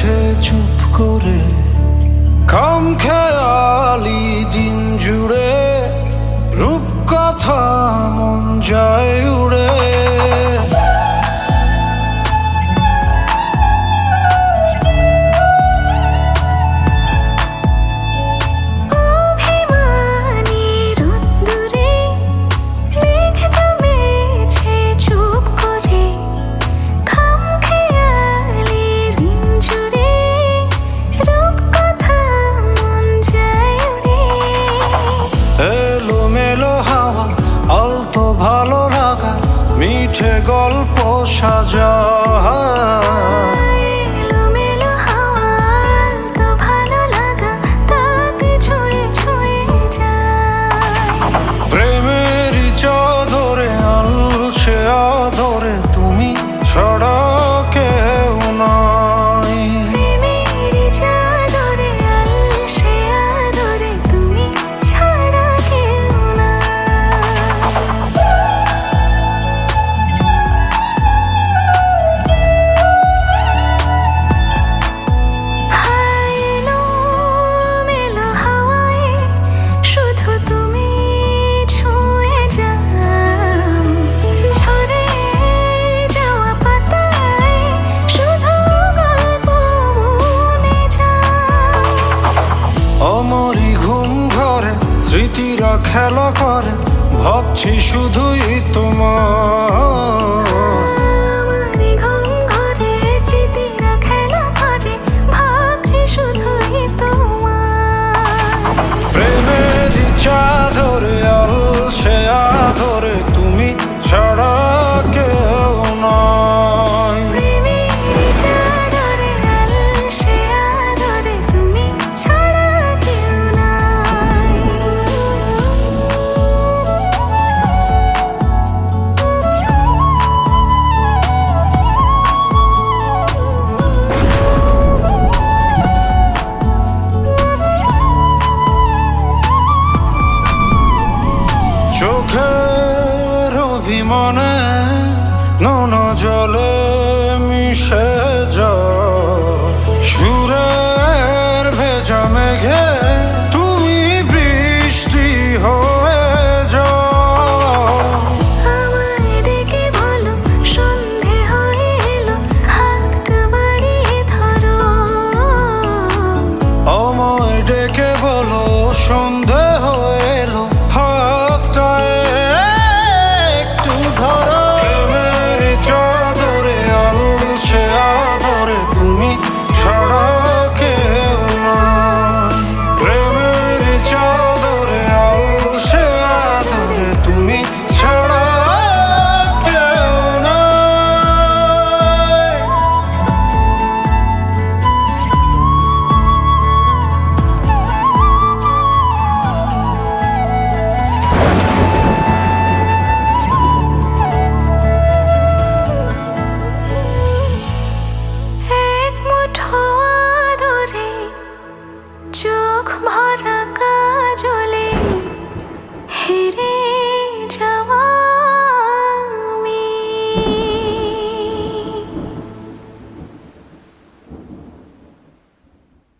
গেছে চুপ করে, খামখেয়ালি দিন জুড়ে রূপকথা মন যায় উড়ে। ভালো লাগা মিঠে গল্প সাজা, এলোমেলো হাওয়া তো ভালো লাগা তাকে ছুঁয়ে ছুঁয়ে যায়। প্রেমেরই চাদরে আলসে আদরে তুমি ছড়া কেউ নাই। প্রেমেরই চাদরে আলসে আদরে তুমি ছাড়া কেউ নাই। এলোমেলো হাওয়ায় শুধু তুমি ছুঁয়ে যাও, ঝরে যাওয়া পাতায় শুধু গল্প বনে যাও। অমরি ঘুম ঘরে স্মৃতিরা খেলা করে, ভাবছি শুধুই তোমার। আমারই ঘুম ঘরে স্মৃতিরা খেলা করে, ভাবছি শুধুই তোমার। প্রেমেরই চাদরে আলসে আদরে তুমি ছাড়া কেউ নাই। প্রেমেরই চাদরে আলসে আদরে তুমি ছাড়া কেউ নাই। চোখের অভিমানে নোনা জলে মিশে যায়, সুরের ভেজা মেঘে তুমি বৃষ্টি হয়ে যাও। আমায় ডেকে বলো সন্ধে হয়ে এলো, হাতটা বাড়িয়ে ধরো। আমায় ডেকে বলো সন্ধে হয়ে এলো, হাতটা একটু ধরো। প্রেমের চাদরে আলসে আদরে তুমি ছাড়া কেউ নাই। প্রেমের চাদরে আলসে আদরে তুমি ছাড়া কেউ নাই। এক মুঠো আদরে চোখ ভরা